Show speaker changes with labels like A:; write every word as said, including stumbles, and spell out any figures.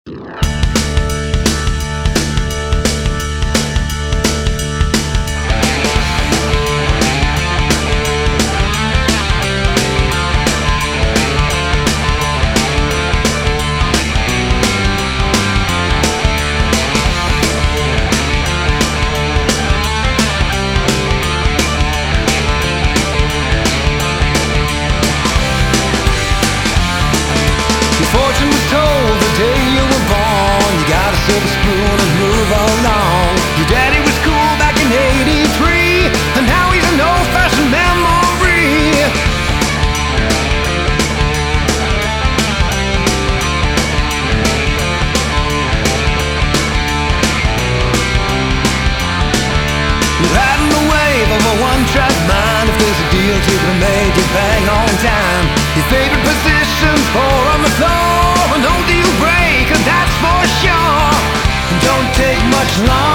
A: Fortune was told the day you were born. You got a silver spoon and move along. Your daddy was cool back in eighty-three, and now he's an old-fashioned memory. Riding the wave of a one-track mind. If there's a deal to be made, you bang on time. Your favorite position's four on the floor. No deal breaker, that's for sure. Don't take much longer.